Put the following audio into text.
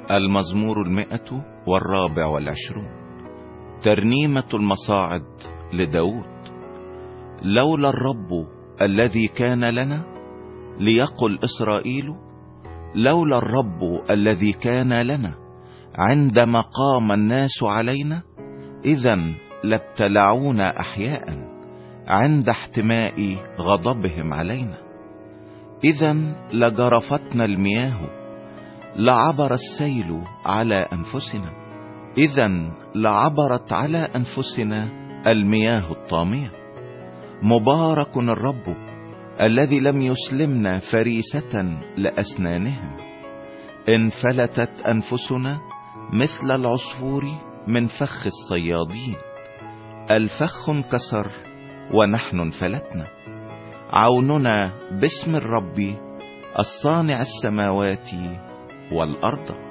المزمور 124. ترنيمة المصاعد لداود. لولا الرب الذي كان لنا، ليقل إسرائيل، لولا الرب الذي كان لنا عندما قام الناس علينا، إذن لابتلعونا أحياء عند احتماء غضبهم علينا. إذن لجرفتنا المياه، لعبر السيل على أنفسنا، إذن لعبرت على أنفسنا المياه الطامية. مبارك الرب الذي لم يسلمنا فريسة لأسنانهم. انفلتت أنفسنا مثل العصفور من فخ الصيادين، الفخ انكسر ونحن انفلتنا. عوننا باسم الرب الصانع السماوات والأرض.